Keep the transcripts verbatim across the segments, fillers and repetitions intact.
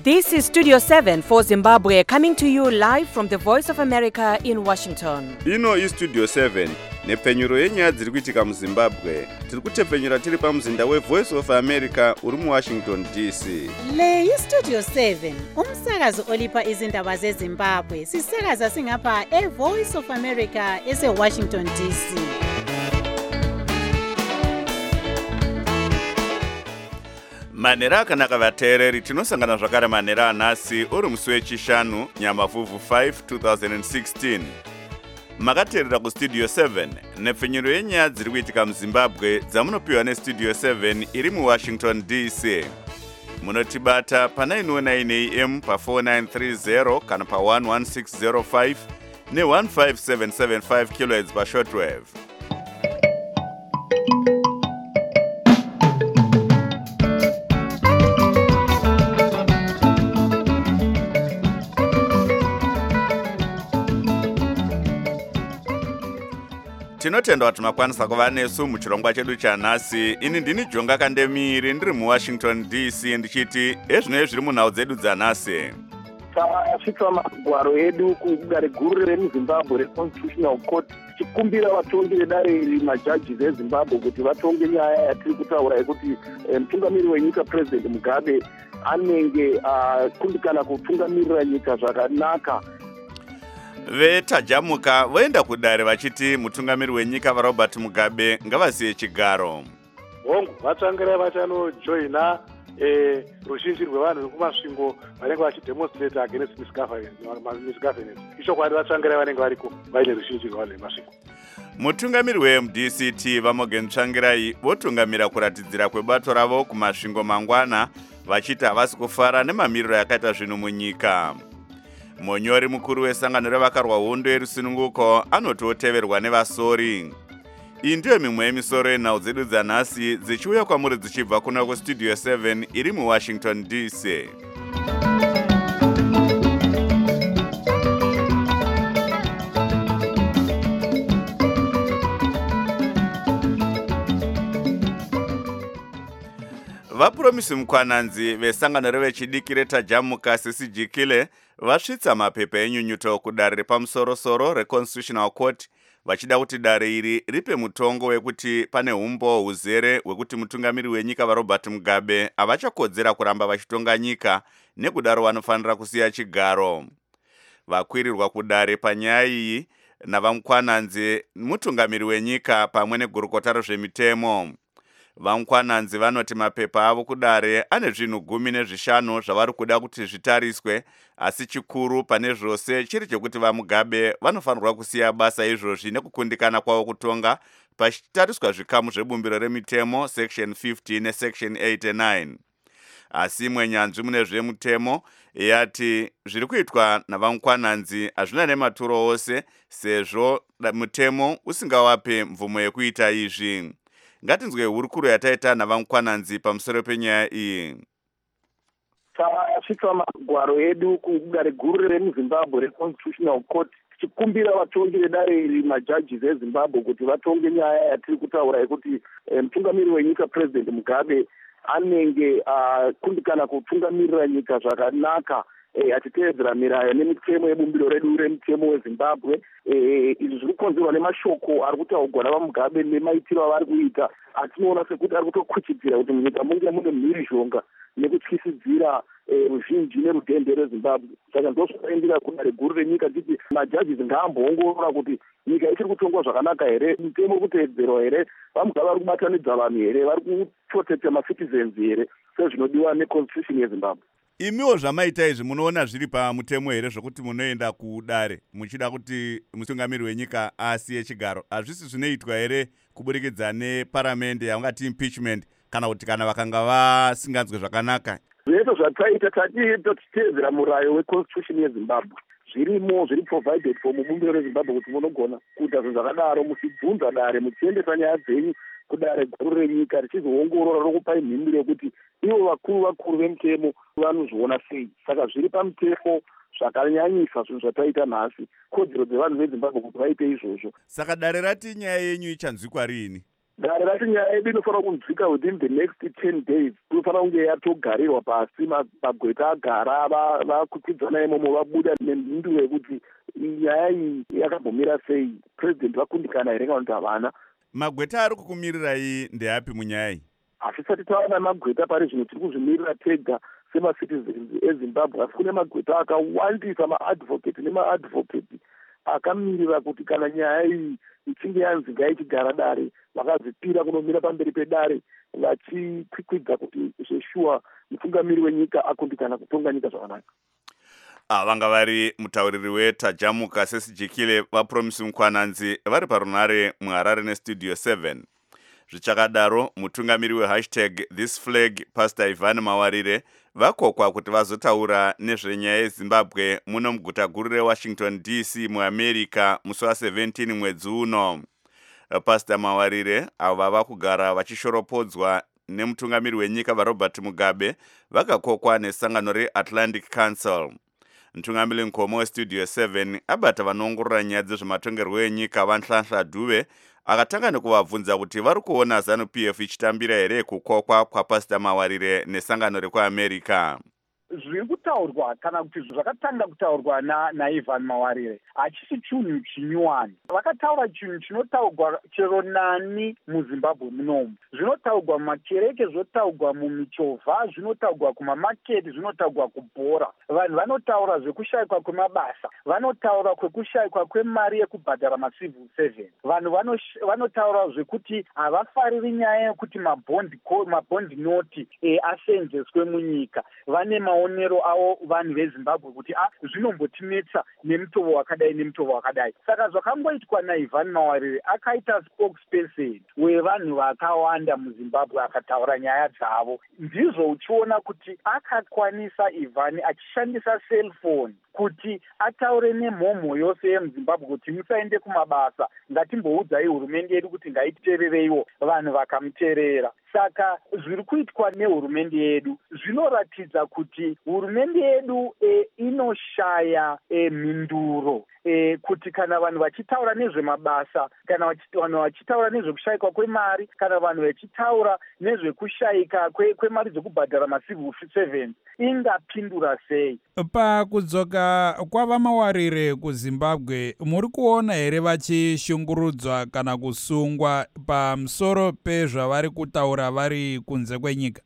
This is Studio seven for Zimbabwe, coming to you live from the Voice of America in Washington. Ino is Studio seven, nepfenyuro yenyaya dziri kuitika muZimbabwe. Tiri kutepfenyura tiri pamuzinda weVoice of America uri muWashington D C. Le yi Studio seven, umsakazo olipa izindaba zeZimbabwe. Sisakaza singapha eVoice of America eseWashington D C. Manera akanaka vateereri, tinosangana zvakare manera anhasi uri musi wechishanu Nyamavhuvhu five twenty sixteen. Makateerera kuStudio seven, nepfenyuro yenyaya dziri kuitika muZimbabwe dzamunopiwa neStudio seven iri muWashington D C. Munotibata pa nine oh nine A M pa four nine three zero kana pa one one six zero five ne one five seven seven five kilohertz pa shortwave. Tinotenda kuti makwanisa kuva nesu muchirongwa chedu chanhasi. Ini ndini Jonga Kandemiri ndiri muWashington D C ndichiti ezvinoi zviri munhau dzedu dzanhasi. Tasvika magwaro edu kugare guru remuZimbabwe reConstitutional Court tichikumbira vatongi vedare iri majaji veZimbabwe kuti vatonge nyaya yatiri kutaura yekuti mutungamiri wenyika President Mugabe anenge akundikana kutungamirira nyika zvakanaka. Vetajamuka voenda kudare vachiti mutungamiri wenyika vaRobert Mugabe ngavasiye chigaro. Hongu vatsvangira vachanojoina eh rushinji rwevanhu vekumasvingo vanenge vachidemonstrate against misgovernance. Isho kwadi vatsvangira vanenge variko vaine rushinji rwevanhu vemasvingo. Mutungamiri weM D C T vaMorgan Tsvangirai votungamira kuratidzira kwebato ravo kumasvingo mangwana vachiti havasi kufara nemamiriro yakaita zvinhu munyika. Monyori mukuru wesangano revakarwa hondo yerusununguko anototeverwa nevasori. Iyi ndiyo mimwe yemisoro yenhau dzedu dzanhasi dzichiuya kwamuri dzichibva kuna kuStudio seven iri muWashington D C. Vapuromisi mukwananzi vesangano revechidiki retajamuka Sisi Jikile vasvitsa mapepa enyunyuto kudare repamusorosoro reConstitutional Court vachida kuti dare iri ripe mutongo wekuti pane umbo huzere hwekuti mutungamiri wenyika vaRobert Mugabe havachakodzera kuramba vachitonga nyika nekudaro vanofanira kusiya chigaro. Vakwirirwa kudare panyaya iyi navamukwananzi mutungamiri wenyika pamwe negurukota rezvemitemo. Vamukwananzi vanoti mapepa avo kudare ane zvinhu gumi nezvishanu zvavari kuda kuti zvitariswe, asi chikuru pane zvose chiri chekuti vaMugabe vanofanirwa kusiya basa izvozvi nekukundikana kwavo kutonga pachitariswa zvikamu zvebumbiro remitemo section fifty nesection eighty-nine. Asi imwe nyanzvi mune zvemutemo yati zviri kuitwa navamukwananzi hazvina nematuro ose sezvo mutemo usingawape mvumo yekuita izvi. Ngatinzwe hurukuro yataita navamukwananzi pamusoro penyaya iyi. Tasvika magwaro edu kugare guru remuZimbabwe reConstitutional Court tichikumbira vatongi vedare iri majaji veZimbabwe kuti vatonge nyaya yatiri kutaura yekuti mutungamiri wenyika President Mugabe anenge akundikana kutungamirira nyika zvakanaka achiteedzera mirayo nemitemo yebumbiro redu remitemo weZimbabwe. Izvi zviri kukonzerwa nemashoko ari kutaurwa navaMugabe nemaitiro avari kuita. Atinoona sekuti ari kutokuchidzira kuti munyika munge mune mhirizhonga nekutyisidzira ruzhinji nerudende reZimbabwe. Saka ndozvakaendera kudare guru renyika titi majaji ngaamboongorora kuti nyika ichiri kutongwa zvakanaka here, mitemo iri kuteedzerwa here, vaMugabe vari kubatanidza vanhu here, vari kuprotecta macitizens here sezvinodiwa neconstitution yeZimbabwe. Imiwo zvamaita izvi munoona zviri pamutemo here zvokuti munoenda kudare muchida kuti mutungamiri wenyika asiye chigaro? Hazvisi zvinoitwa here kuburikidza neparamende yaungati impeachment, kana kuti kana vakanga vasinganzwe zvakanaka? Zvese zvataita tatiteedzera murayo weconstitution yeZimbabwe. Zvirimo zviri provided for mubumbiro reZimbabwe kuti munogona kuita zvinhu zvakadaro muchibvunza dare muchiendesa nyaya dzenyu kudare guru renyika richizoongorora rokupai mhinduro yekuti ivo vakuru vakuru vemutemo vanozviona sei. Saka zviri pamutemo zvakanyanyisa zvinhu zvataita nhasi, kodzero dzevanhu veZimbabwe kuti vaite izvozvo. Saka dare rati nyaya yenyu ichanzwikwa rini? gare racho nyaya yedu inofanira kunzwika within the next ten days. Inofanira kunge yatogarirwa pasi, magweta agara vakwikwidzana imomo, vabuda nemhinduro yekuti nyaya iyi yakambomira sei, president vakundikana here kana kuti havana. Magweta ari kukumirirai ndeapi munyaya iyi? Hatisati tawana magweta pari zvino, tiri kuzvimirira tega semacitizens eZimbabwe, asi kune magweta akawandisa, maadvocate nemaadvocate akamirira kuti kana nyaya iyi ichinge yanzi ngaichigara dare, vakazvipira kunomira pamberi pedare vachikwikwidza kuti zveshuwa mutungamiri wenyika akundikana kutonga nyika zvakanaka. Vanga vari mutauriri weTajamuka Sesijikile vaPromisi Mukwananzi vari parunare muHarare neStudio seven. Zvichakadaro mutungamiri wehashtag This Flag Pastor Ivan Mawarire vakokwa kuti vazotaura nezvenyaya yeZimbabwe muno muguta guru reWashington D C muAmerica musi wa17 mwedzi uno. Pastor Mawarire avo vava kugara vachishoropodzwa nemutungamiri wenyika vaRobert Mugabe vakakokwa nesangano reAtlantic Council. Mutungamiri Nkomo weStudio seven abata vanoongorora nyaya dzezvematongerwo enyika vaNhlanhla Dube akatanga nekuvabvunza kuti vari kuona ZANU P F ichitambira here kukokwa kwaPastor Mawarire nesangano rekuAmerica. Zviri kutaurwa kana kuti zvakatanga kutaurwa naIvan Mawarire hachisi chinhu chinyuwani. Vakataura chinhu chinotaurwa chero nani muZimbabwe munomu. Zvinotaurwa mumakereke, zvinotaurwa mumichovha, zvinotaurwa kumamaketi, zvinotaurwa kubhora. Vanhu vanotaura zvekushayikwa kwemabasa, vanotaura kwekushayikwa kwemari yekubhadhara macivil servants. Vanhu vanotaura zvekuti havafariri nyaya yekuti mabondi mabondi noti e, asenzeswe munyika. Vane maonero avo vanhu veZimbabwe kuti ah zvinombotinetsa nemutovo wakadai nemutovo wakadai. Saka zvakangoitwa naIvan Mawarire, akaita spokesperson wevanhu vakawanda muZimbabwe akataura nyaya dzavo. Ndizvo uchiona kuti akakwanisa Ivan achishandisa cellphone kuti ataure nemhomho yose yemuZimbabwe kuti musaende kumabasa, ngatimboudzai hurumende yedu kuti ngaititerereiwo, vanhu vakamuteerera. Saka zviri kuitwa nehurumende yedu zvinoratidza kuti hurumende yedu e, inoshaya e, mhinduro e, kuti kana vanhu vachitaura nezvemabasa, kana vanhu vachitaura nezvekushayikwa kwemari, kana vanhu vachitaura nezvekushayika kwe, kwemari dzekubhadhara macivil servants, ingapindura sei? Pakudzoka kwavaMawarire kuZimbabwe, muri kuona here vachishungurudzwa kana kusungwa pamusoro pezvavari kutaura vari kunze kwenyika?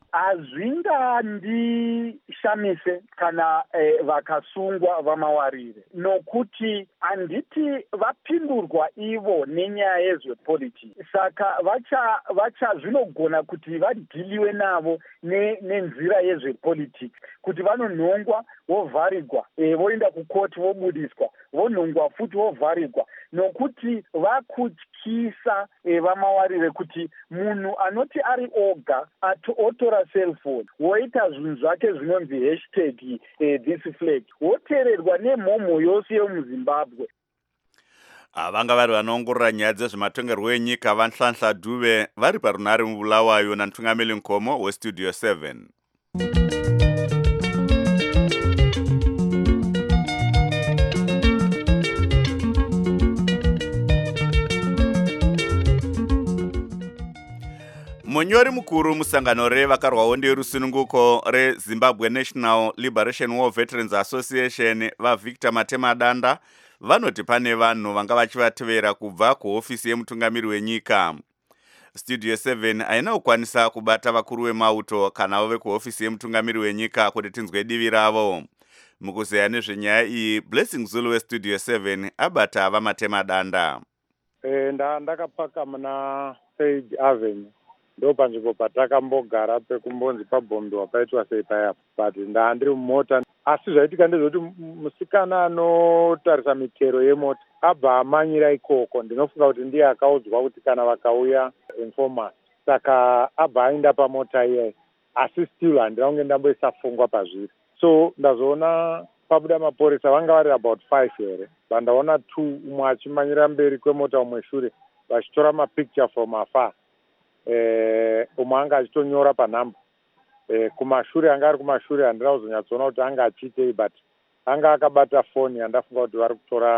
Hazvingandishamise kana eh, vakasungwa vaMawarire, nokuti handiti vapindurwa ivo nenyaya yezvepolitiki. Saka vacha vacha zvinogona kuti vadhiliwe navo ne, nenzira yezvepolitiki, kuti vanonhongwa vovharirwa, e, voenda kukoti vobudiswa, vonhongwa futi vovharirwa, nokuti vakutyisa e, vaMawarire kuti munhu anoti ari oga otora cellphone woita zvinhu zvake zvinonzi hashtag e, This Flag, woteererwa nemhomho yose yemuZimbabwe. Vanga vari vanoongorora nyaya dzezvematongerwo enyika vaNhlanhla Dube vari parunare muBulawayo namutungamiri Nkomo weStudio seven. Munyori mukuru musangano revakarwawo nderusununguko reZimbabwe National Liberation War Veterans Association vaVictor Matemadanda vanoti pane vanhu vanga vachivatevera kubva kuhofisi yemutungamiri wenyika. Studio seven haina kukwanisa kubata vakuru vemauto kana vove kuhofisi yemutungamiri wenyika kuti tinzwe divi ravo. Mukuzeya nezvenyaya iyi, Blessing Zulu weStudio seven abata vaMatemadanda. E, nda ndakapaka muna Sage Avenue. Ndo panzvimbo patakambogara pekumbonzi pabhombiwa paitwa sei paya, but ndandiri mumota. Asi zvaitika ndezvekuti musikana anotarisa mitero yemota abva amanyira ikoko. Ndinofunga kuti ndiye akaudzwa kuti kana vakauya informers, saka abva aenda pamota iye, asi still handina kunge ndamboisafungwa pazviri. So ndazoona pabuda maporisa vanga vari about five here, vandaona two, umwe achimanyira mberi kwemota umwe shure, vachitora mapicture from afar. Eh, umwe anga achitonyora panhamba. Eh, kumashure anga ari kumashure handina kuzonyatsoona kuti anga achiitei, but anga akabata foni, handafunga kuti vari kutora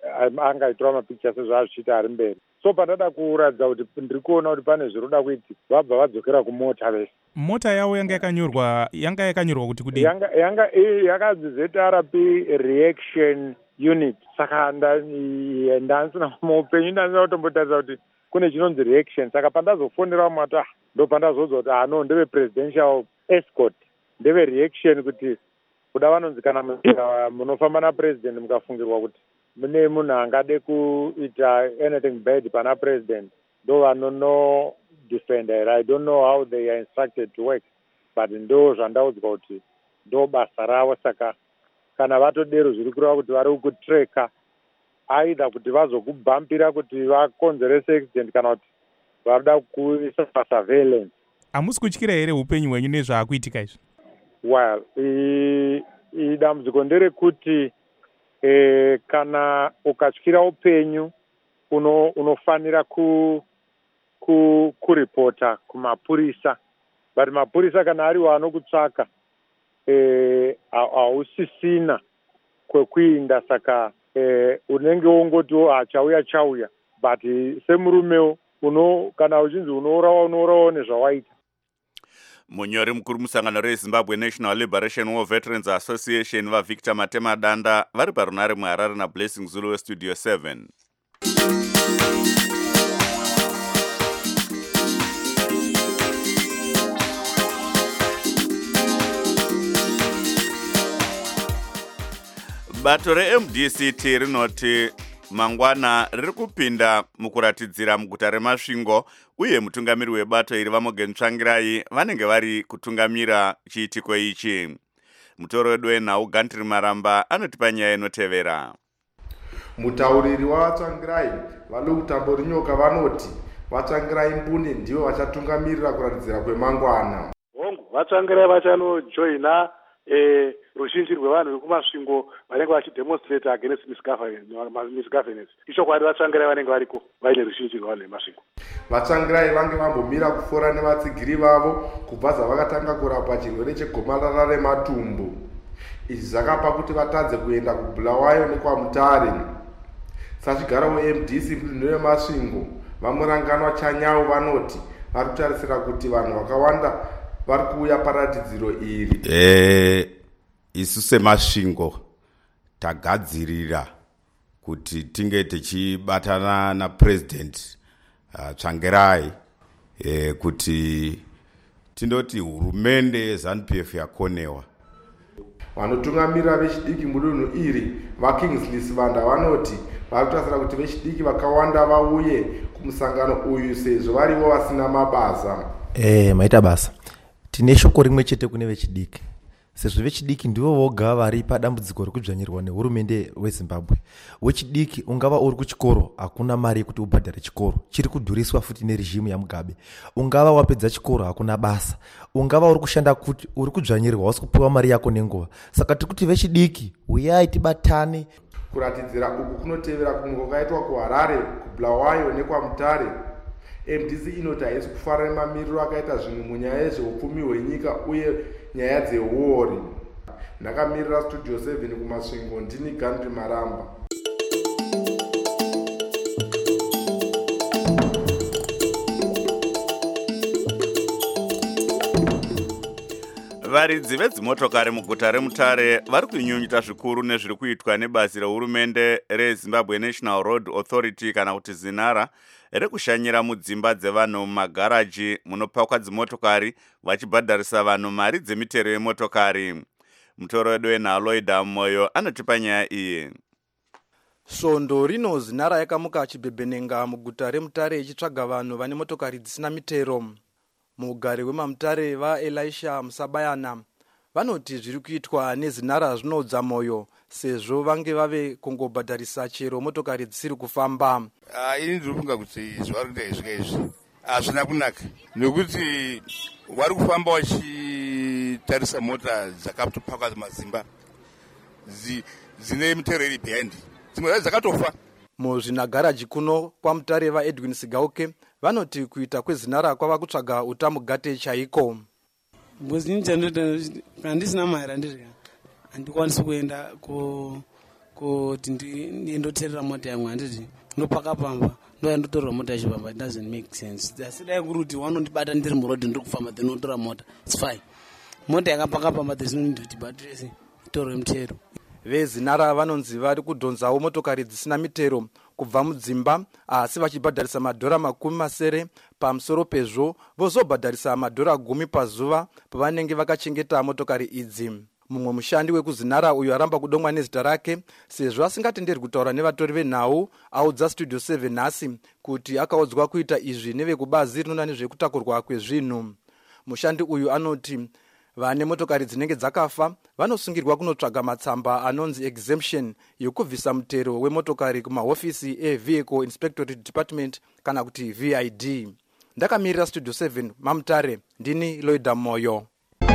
angaitora mapicture sezvaazvichiita ari mberi. So pandada kuratidza kuti ndiri kuona kuti pane zviri kuitika, vabva vadzokera kumota vese. Mota yavo yanga yakanyorwa yanga yakanyorwa kuti kudini? Yanga yanga yakanzi Z R P reaction unit. Saka ndansina muupenyu ndansina kutombotaridza kuti kune chinonzi reaction. Saka pandazofonera mumati ah ndo pandazodza kuti ah no ndeve presidential escort, ndeve reaction kuti kuda vanonzi kana munofamba napresident mukafungirwa kuti mune munhu angade kuita anything bad pana president, ndo vanono defender. I don't know how they are instructed to work, but ndo zvandaudzwa kuti ndo basa ravo. Saka kana vatodero zviri kureva kuti vari kutreka aidha kuti vazokubhampira kuti vakonzerese accident kana kuti varida kuisa pasurveillance. Hamusi kutyira here upenyu hwenyu nezvaakuitika izvi? Well, idambudziko nderekuti e, kana ukatyira upenyu uno, unofanira ku ku kuripota kumapurisa, but mapurisa kana ariwo anokutsvaka eh hausisina kwekuinda. Saka eh unenge wongoti achauya chauya, but semurume uno kana uchinzi unourawa unourawa nezvawaita. Munyori mukuru musangano reZimbabwe National Liberation War Veterans Association vaVictor Matema Danda vari parunare muHarare naBlessing Zulu weStudio seven. Bato re-M D C T rinoti mangwana riri kupinda mukuratidzira muguta reMasvingo, uye mutungamiri webato iri Vamogen Tsvangirai vanenge vari kutungamira chiitiko ichi. Mutoro wedu wenhau Gantri Maramba anotipa nyaya inotevera. Mutauriri waVatsvangirai vaLukutambo Rinyoka vanoti Vatsvangirai Mbune ndivo vachatungamirira kuratidzira kwemangwana. Hongu Vatsvangirai vachanojoina eh rushinji rwevanhu vekumasvingo vanenge vachidemonstrate against misgovernance. Ichokwadi Vatsvangirai vanenge variko vaine rushinji rwevanhu vemasvingo. Vatsvangirai vange vambomira kufora nevatsigiri vavo kubva zvavakatanga kurapa chirwere chegomarara rematumbu. Izvi zvakapa kuti vatadze kuenda kuBulawayo nekwaMutare. Sachigara weM D C Mbuno reMasvingo vamuranganwa Chanyau vanoti vari kutarisira kuti vanhu vakawanda vari kuuya paratidziro iri. Eh, isu seMasvingo tagadzirira kuti tinge tichibatana naPresident uh, Tsvangirai eh, kuti tindoti hurumende yeZANU-P F yakonewa. Vanotungamira vechidiki mudunhu iri vaKingsley Sivanda vanoti vari kutasira kuti vechidiki vakawanda vauye kumusangano uyu sezvo varivo vasina mabasa. Eh, maita basa. Tine shoko rimwe chete kune vechidiki. Sezvo vechidiki ndivo voga vari padambudziko rekudzvanyirwa nehurumende weZimbabwe. Wechidiki ungava uri kuchikoro hakuna mari yekuti ubhadhare chikoro, chiri kudhuriswa futi nerejimu yaMugabe. Ungava wapedza chikoro hakuna basa. Ungava uri kushanda kuti uri kudzvanyirwa wasi kupiwa mari yako nenguva. Saka tiri kuti vechidiki uyai tibatane. Kuratidzira uku kunotevera kumwe kwakaitwa kuHarare, kuBulawayo nekwaMutare. M D C inoti haisi kufara nemamiriro akaita zvinhu munyaya yezveupfumi hwenyika uye nyaya dzeuori. Ndakamirira Studio seven kuMasvingo, ndini Gandhi Maramba. Varidzi vedzimotokari muguta reMutare vari kunyunyuta zvikuru nezviri kuitwa nebazi rehurumende reZimbabwe National Road Authority kana kuti ZINARA rekushanyira mudzimba dzevanhu mumagaraji munopakwa dzimotokari vachibhadharisa vanhu mari dzemitero yemotokari. Mutoro wedu wenhaloida Moyo anotipa nyaya iyi. Svondo rino ZINARA yakamuka chibhebhenenga muguta reMutare ichitsvaga vanhu vane motokari dzisina mitero. Mugari wemaMutare vaElisha Musabayana vanoti zviri kuitwa neZINARA zvinodza moyo sezvo vange vave kungobhadharisa chero motokari dzisiri kufamba. Ah, ini ndiri kufunga kuti zvari kuita izvika izvi hazvina kunaka nekuti vari kufamba vachitarisa mota dzakatopakwa mazimba dzine mitero iri behind, dzimwe dzacho dzakatofa. Muzvinagaraji kuno kwaMutare vaEdwin Sigauke vanoti kuita kweZINARA kwava kutsvaga utamugate chaiko. Muzini chandinoita handisina mari handirika handikwanisi kuenda kuti ndindoterera mota yangu handiti ndopaka pamba ndoya ndotorera mota yachipamba. It doesn't make sense. Asi dai kuti wanondibata ndiri murodhi ndiri kufamba then notora mota, it's fine. Mota yakapaka pamba there's no need kuti batirese tore mutero. Vezinara vanonzi vari kudhonzawo motokari dzisina mitero kubva mudzimba, asi vachibhadharisa madhora makumi masere pamusoro pezvo vozobhadharisa madhora gumi pazuva pavanenge vakachengeta motokari idzi. Mumwe mushandi wekuzinara uyu aramba kudomwa nezita rake sezvo asingatenderwi kutaura nevatori venhau audza Studio seven nhasi kuti akaudzwa kuita izvi nevekubazi rinoona nezvekutakurwa kwezvinhu. Mushandi uyu anoti vane motokari dzinenge dzakafa vanosungirwa kunotsvaga matsamba anonzi exemption yokubvisa mutero wemotokari kumahofisi eVehicle Inspectorate Department kana kuti V I D. Ndakamirira Studio seven Mamutare, ndini Loida Moyo.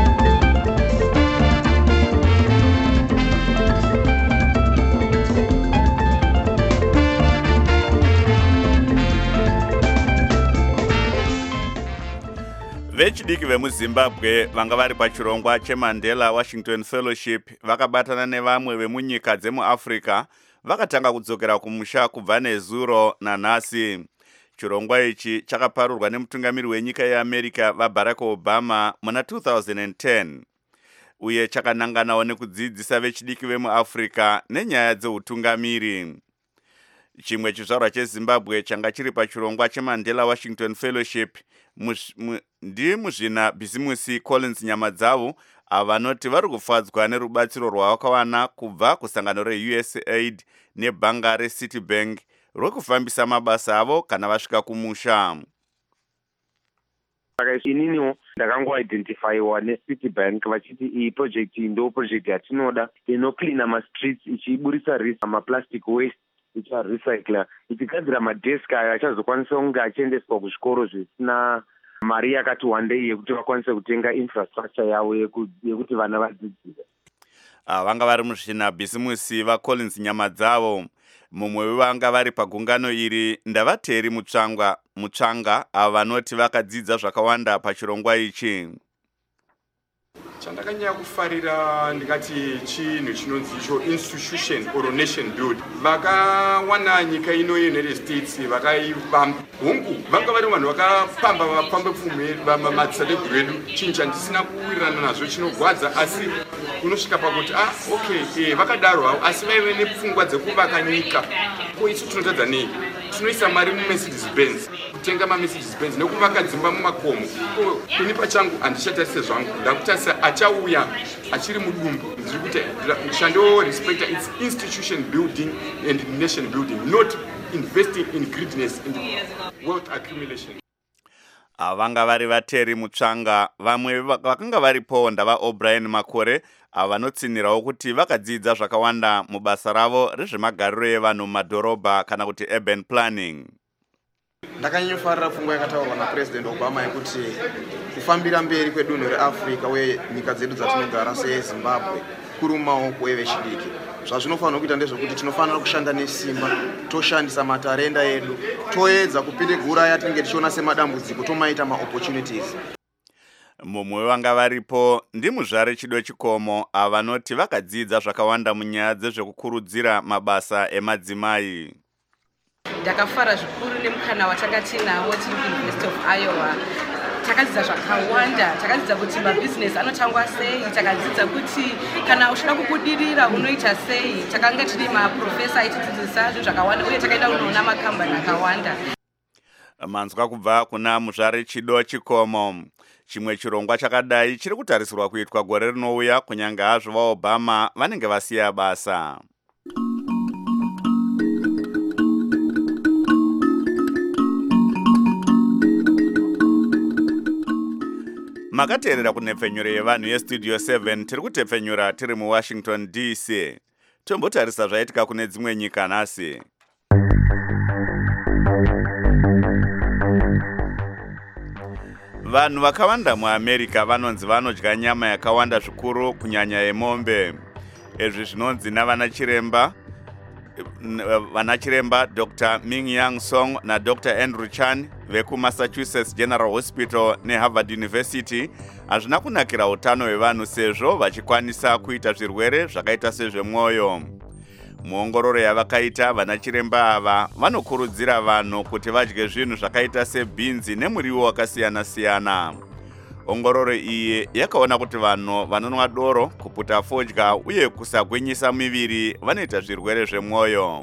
Vechidiki vemuZimbabwe vanga vari pachirongwa cheMandela Washington Fellowship vakabatana nevamwe vemunyika dzemuAfrica vakatanga kudzokera kumusha kubva nezuro nanhasi. Chirongwa ichi chakaparurwa nemutungamiri wenyika yeAmerica vaBarack Obama muna two thousand ten. Uye chakananganawo nekudzidzisa vechidiki vemuAfrica nenyaya dzeutungamiri. Chimwe chizvarwa cheZimbabwe changa chiri pachirongwa cheMandela Washington Fellowship ndi muzvina bhizimusi Collins Nyamadzavo avanoti vari kufadzwa nerubatsiro rwavakawana kubva kusangano reU S A I D nebhanga reCitibank rwekufambisa mabasa avo kana vasvika kumusha. Ininiwo ndakangoidentifyiwa neCitibank vachiti iyi project ndo project yatinoda inocleana mastreets ichiburisa risk maplastic waste icharecycla ichigadzira madesk ayo achazokwanisa kunge achiendeswa kuzvikoro zvisina mari yakati wandei yekuti vakwanise kutenga infrastructure yavo yekuti vana vadzidzire. Vanga vari muzvina bhizimusi vaCollins Nyamadzavo. Mumwe wevanga vari pagungano iri ndavateri mutsvanga mutsvanga avanoti vakadzidza zvakawanda pachirongwa ichi. Chandakanyanya kufarira ndikati chinhu chinonzi icho institution or nation build. Vakawana nyika ino yeUnited States vakaipamba hungu vanga vari vanhu vakapamba vapambe pfumwe vamamatsalegu edu. Chinhu chandisina kuwirirana nazvo chinogwadza asi unosvika pakuti ah okay eh vakadaro havo asi vaive nepfungwa dzekuvaka nyika. Ko isu tinotadza nei? Tinoisa mari muMercedes Benz kutenga maMercedes Benz nekuvaka dzimba mumakomo. Ko kuni pachangu handichatase zvangu ndakutarisa achauya achiri mudumbu ndiri kuti shando respect its institution building and nation building, not investing in greediness and wealth accumulation. Avanga vari vateri mutsvanga vamwe vakanga varipo ndava O'Brien Makore avanotsinirawo kuti vakadzidza zvakawanda mubasa ravo rezvemagariro evanhu mumadhorobha kana kuti urban planning. Ndakanyofarira pfungwa yakataurwa naPresident Obama yekuti kufambira mberi kwedunhu reAfrica uye nyika dzedu dzatinogara seZimbabwe kuri mumaoko evechidiki. Zvazvinofanira kuita ndezvokuti tinofanira kushanda nesimba, toshandisa matarenda edu, toedza kupinde gura yatinenge tichiona semadambudziko tomaita maopportunities. Mumwe vanga varipo ndimuzvare Chido Chikomo avanoti vakadzidza zvakawanda munyaya dzezvekukurudzira mabasa emadzimai. Ndakafara zvikuru nemukana watanga tinawo tiri kuUniversity of Iowa. Takadzidza zvakawanda, takadzidza kuti mabusiness anotangwa sei, takadzidza kuti kana uchida kubudirira unoita sei, takanga tine maprofesa aitidzidzisa zvinhu zvakawanda uye takaenda kunoona makambani akawanda. Manzwa kubva kuna muzvare Chido Chikomo. Chimwe chirongwa chakadai chiri kutarisirwa kuitwa gore rinouya kunyange hazvo vaObama vanenge vasiya basa. Makateerera kunhepfenyuro yevanhu yeStudio seven tiri kutepfenyura tiri muWashington D C. Tombotarisa zvaitika kune dzimwe nyika nhasi. Vanhu vakawanda muAmerica vanonzi vanodya nyama yakawanda zvikuru kunyanya yemombe. Ezvi zvinonzi navana chiremba vana chiremba Doctor Ming Yang Song na Doctor Andrew Chan vekuMassachusetts General Hospital neHarvard University hazvina kunakira utano hwevanhu sezvo vachikwanisa kuita zvirwere zvakaita sezvemwoyo. muongororo yavakaita vana chiremba ava vanokurudzira vanhu kuti vadye zvinhu zvakaita sebhinzi nemuriwo wakasiyana-siyana. Ongororo iyi yakaona kuti vanhu vanonwa doro, kuputa fodya uye kusagwinyisa miviri vanoita zvirwere zvemwoyo.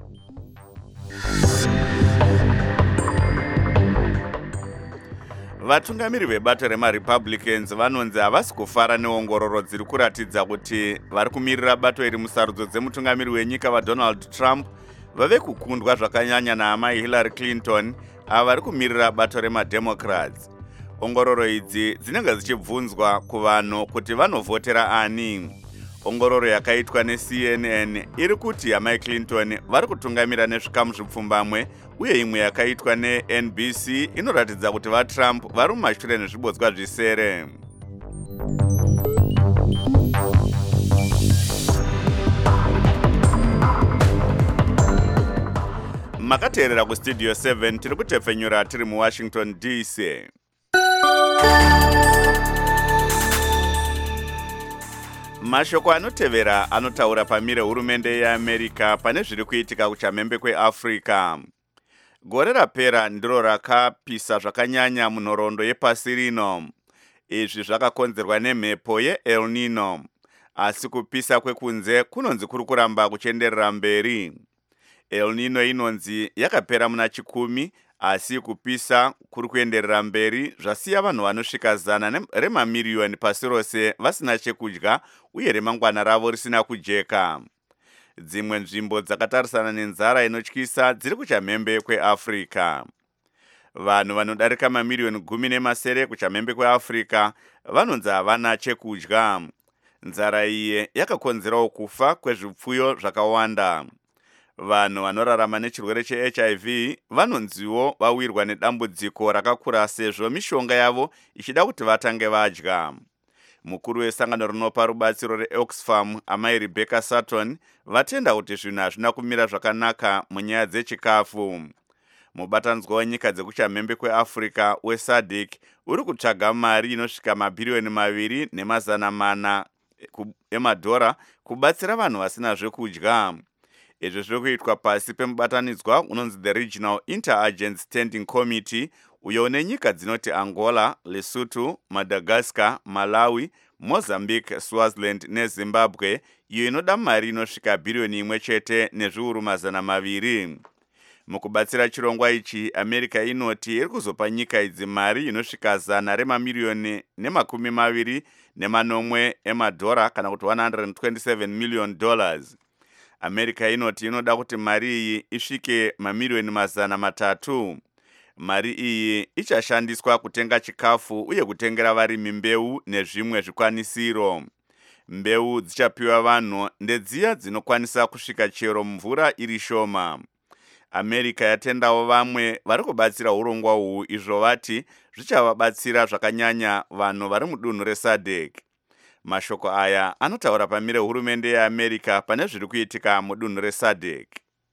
Vatungamiri vebato remaRepublicans vanonzi havasi kufara neongororo dziri kuratidza kuti vari kumirira bato iri musarudzo dzemutungamiri wenyika vaDonald Trump vave kukundwa zvakanyanya naamai Hillary Clinton ava vari kumirira bato remaDemocrats. Ongororo idzi dzinenge dzichibvunzwa kuvanhu kuti vanovhotera ani. Ongororo yakaitwa neC N N iri kuti amai Clinton vari kutungamira nezvikamu zvipfumbamwe, uye imwe yakaitwa neN B C inoratidza kuti vaTrump vari mumashure nezvibodzwa zvisere. Makateerera kustudio seven tiri kutepfenyura tiri muWashington D C. Mashoko anotevera anotaura pamire hurumende yeAmerica pane zviri kuitika kuchamhembe kweAfrica. Gore rapera ndiro rakapisa zvakanyanya munhoroondo yepasi rino. Izvi zvakakonzerwa nemhepo yeEl Nino. Asi kupisa kwekunze kunonzi kuri kuramba kuchenderera mberi. El Nino inonzi yakapera muna chikumi, asi kupisa kuri kuenderera mberi zvasiya vanhu vanosvika zana remamiliyoni pasi rose vasina chekudya uye remangwana ravo risina kujeka. Dzimwe nzvimbo dzakatarisana nenzara inotyisa dziri kuchamhembe kweAfrica. Vanhu vanodarika mamiliyoni gumi nemasere kuchamhembe kweAfrica vanonzi havana chekudya. Nzara iyi yakakonzerawo kufa kwezvipfuyo zvakawanda. Vanhu vanorarama nechirwere cheH I V vanonziwo vawirwa nedambudziko rakakura sezvo mishonga yavo ichida kuti vatange vadya. Mukuru wesangano rinopa rubatsiro reOxfam amai Rebecca Sutton vatenda kuti zvinhu hazvina kumira zvakanaka munyaya dzechikafu. Mubatanidzwa wenyika dzekuchamhembe kweAfrica weSADC uri kutsvaga mari inosvika mabhiriyoni maviri nemazana mana emadhora kubatsira vanhu vasina zvekudya. Izvi zviri kuitwa pasi pemubatanidzwa unonzi the Regional Inter-Agent Standing Committee uyo nenyika dzinoti Angola, Lesotho, Madagascar, Malawi, Mozambique, Swaziland neZimbabwe, iyo inoda mari inosvika bhiriyoni imwe chete nezviuru mazana maviri. Mukubatsira chirongwa ichi, America inoti iri kuzopa nyika idzi mari inosvika zana remamiliyoni nemakumi maviri nemanomwe emadhora kana kuti one hundred twenty-seven million dollars. America inoti inoda kuti mari iyi isvike mamiliyoni mazana matatu. Mari iyi ichashandiswa kutenga chikafu uye kutengera varimi mbeu nezvimwe zvikwanisiro. Mbeu dzichapiwa vanhu ndedziya dzinokwanisa kusvika chero mvura iri shoma. America yatendawo vamwe vari kubatsira urongwa uhu izvo vati zvichavabatsira zvakanyanya vanhu vari mudunhu reSADC. Mashoko aya anotaura pamire hurumende yeAmerica pane zviri kuitika mudunhu reSADC.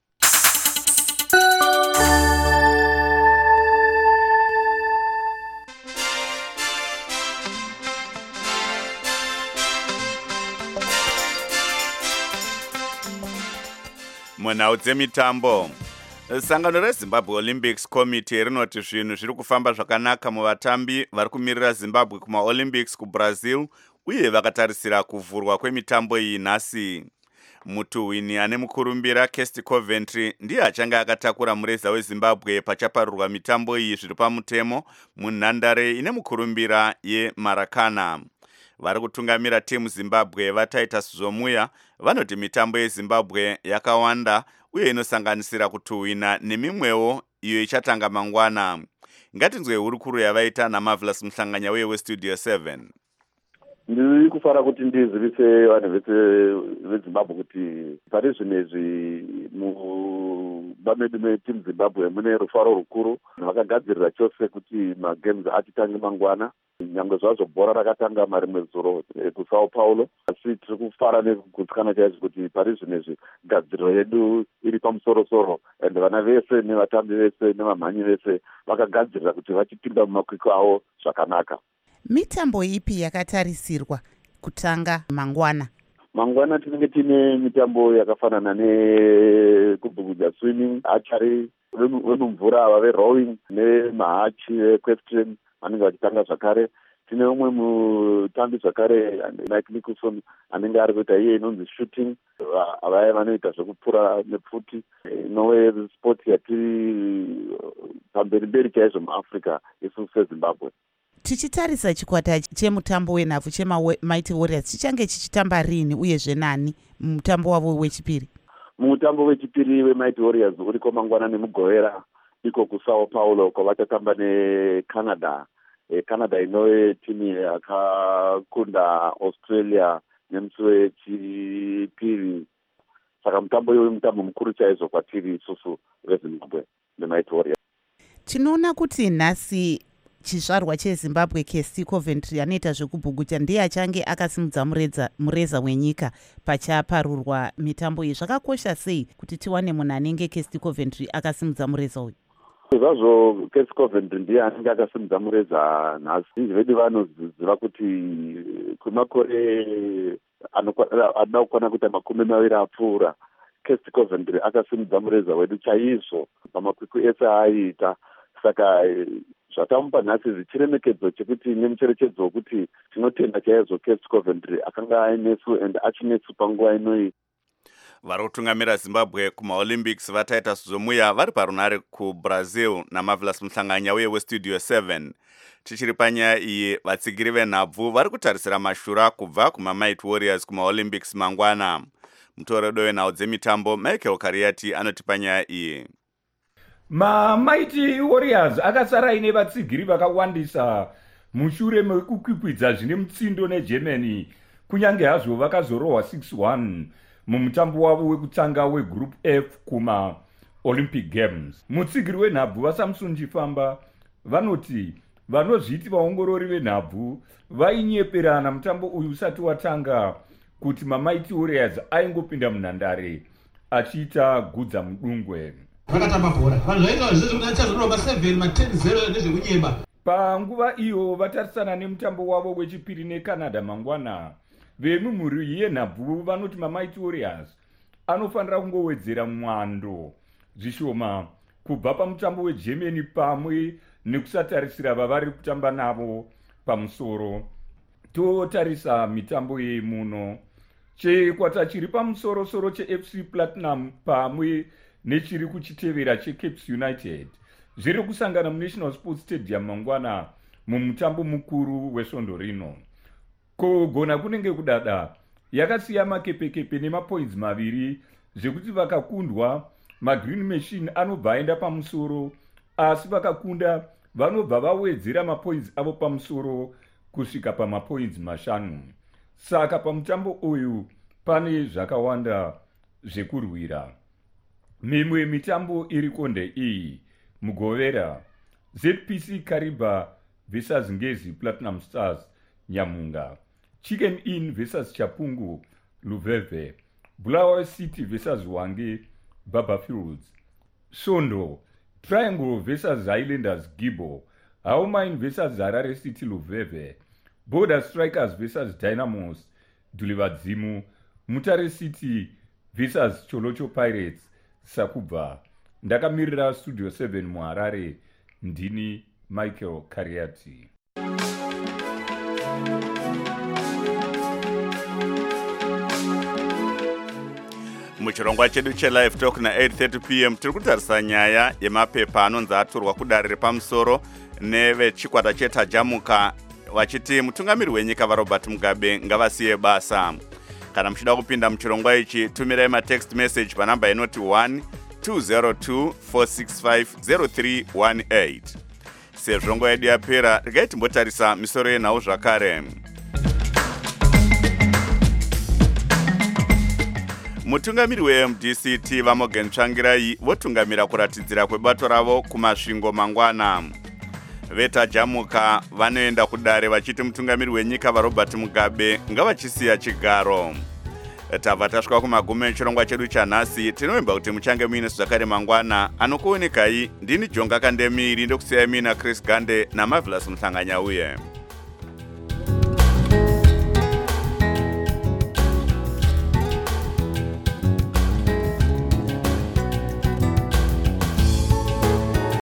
Munhau dzemitambo, sangano reZimbabwe Olympics Committee rinoti zvinhu zviri kufamba zvakanaka muvatambi vari kumirira Zimbabwe kumaOlympics kuBrazil uye vakatarisira kuvhurwa kwemitambo iyi nhasi. Mutuhwini ane mukurumbira Kirsty Coventry ndiye achange akatakura mureza weZimbabwe pachaparurwa mitambo iyi zviri pamutemo munhandare ine mukurumbira yeMaracana. Vari kutungamira timu Zimbabwe vaTitus Zomuya vanoti mitambo yeZimbabwe yakawanda uye inosanganisira kutuhwina nemimwewo iyo ichatanga mangwana. Ngatinzwe hurukuru yavaita naMarvelous Mhlanganya uye weStudio seven. Ndiri kufara kuti ndizivise vanhu vese veZimbabwe kuti pari zvinezvi mubamedu metimu Zimbabwe mune rufaro rukuru. Vakagadzirira chose kuti magames atitange mangwana. Nyangwe zvazvo bhora rakatanga marimwe zuro kuSao Paulo, asi tiri kufara nekugutsikana chaizvo kuti pari zvinezvi gadziriro yedu iri pamusoro-soro, ende vana vese nevatambi vese nevamhanyi vese vakagadzirira kuti vachipinda mumakwikwi avo zvakanaka. Mitambo ipi yakatarisirwa kutanga mangwana? mangwana tinenge tine mitambo yakafanana nekubhugudza swimming, archery, vemumvura vave rowing nemahachi equestrian vanenge vachitanga zvakare. Tine umwe mutambi zvakare Mike Nicholson anenge ari kuita iye inonzi shooting, vaya vanoita zvekupfura nepfuti. Inowe sport yatiri pamberi mberi chaizvo muAfrica isusu seZimbabwe. Tichitarisa chikwata chemutambo wenhabvu chemaMighty Warriors chichange chichitamba rini uyezve nani mutambo wavo wechipiri? Mutambo wechipiri weMighty Warriors uriko mangwanani mugovera iko kuSao Paulo kwavachatamba neCanada. E, Canada inove timu yakakunda Australia nemusi wechipiri. Saka mutambo uyu mutambo mukuru chaizvo kwatiri isusu veZimbabwe neMighty Warriors. Tinoona kuti nhasi chizvarwa cheZimbabwe Kesi Coventry anoita zvekubhukuta ndiye achange akasimudza mureza, mureza wenyika pachaparurwa mitambo iyi. Zvakakosha sei kuti tiwane munhu anenge Kesi Coventry akasimudza mureza uyu? Zvazvo Kesi Coventry ndiye anenge akasimudza mureza nhasi. Izvi vedu vanoziva kuti kumakore anoda kukwana kuita makumi maviri apfuura Kesi Coventry akasimudza mureza wedu chaizvo pamakwikwi ese aiita. Saka zvatamupa nhasi zvichiremekedzo chekuti nemucherechedzo wekuti tinotenda chaizvo Kesi Coventry akanga ainesu and achinesu panguva inoyi. Vari kutungamira Zimbabwe kumaolympics vataita Suzomuya vari parunare kuBrazil naMarvelous Muhlanganya uye weStudio seven. Tichiri panyaya iyi, vatsigiri venhabvu vari kutarisira mashura kubva kumaMighty Warriors kumaolympics mangwana. Mutoredo wenhau dzemitambo Michael Kariati anoti panyaya iyi. MaMighty Warriors akasara aine vatsigiri vakawandisa mushure mekukwikwidza zvine mutsindo neGermany, kunyange hazvo vakazorohwa six one mumutambo wavo wekutanga weGroup F kuma Olympic Games. Mutsigiri wenhabvu vaSamson Chifamba vanoti vanozviti vaongorori venhabvu vainyeperana mutambo uyu usati watanga kuti maMighty Warriors aingopinda munhandare achiita gudza mudungwe. Vakatamba bhora. Vanhu vaitaura zvese kuti achazorova seven ma ten zero nezvekunyemba. Panguva iyo vatarisana nemutambo wavo wechipiri neCanada mangwana. Vemumhuri yenhabvu vanoti maMighty Warriors anofanira kungowedzera mwando zvishoma kubva pamutambo weGermany pamwe nekusatarisira vavari kutamba navo pamusoro. Totarisa mitambo yemuno. Chikwata chiri pamusoro soro cheF C Platinum pamwe nechiri kuchitevera cheCapes United zviri kusangana muNational Sports Stadium mangwana mumutambo mukuru wesvondo rino. Kogona kunenge kudada yakasiya makepekepe nemapoints maviri zvekuti vakakundwa maGreen Machine anobva aenda pamusoro, asi vakakunda vanobva vawedzera mapoints avo pamusoro kusvika pamapoints mashanu. Saka pamutambo uyu pane zvakawanda zvekurwira. Mimwe mitambo iri konde iyi mugovera Z P C Kariba versus Ngezi Platinum Stars Nyamunga, Chicken Inn versus Chapungu Luveve, Bulawayo City versus Wange Baba Fields, Sondo Triangle versus Highlanders Gibo, Haumine versus Harare City Luveve, Border Strikers versus Dynamos Dulivadzimu, Mutare City versus Cholocho Pirates Sakubva. Ndakamirira Studio seven muHarare, ndini Michael Kariati. Muchirongwa chedu cheLive Talk na eight thirty p m tiri kutarisa nyaya yemapepa anonzi aturwa kudare repamusoro nevechikwata chetajamuka vachiti mutungamiri wenyika vaRobert Mugabe ngavasiye basa. Kana muchida kupinda muchirongwa ichi, tumirai matext message panamba inoti one two zero two four six five zero three one eight. Sezvo nguva yedu yapera, regai timbotarisa misoro yenhau zvakare. Mutungamiri weM D C T vaMorgan Tsvangirai votungamira kuratidzira kwebato ravo kumasvingo mangwana. Vetajamuka vanoenda kudare vachiti mutungamiri wenyika vaRobert Mugabe ngavachisiya chigaro. Tabva tasvika kumagumo echirongwa chedu chanhasi. Tinovimba kuti muchange muine zvakare mangwana. Anokuonekai ndini Jonga Kandemiri ndokusiyai mina Chris Gande naMarvelous Muhlanganya uye.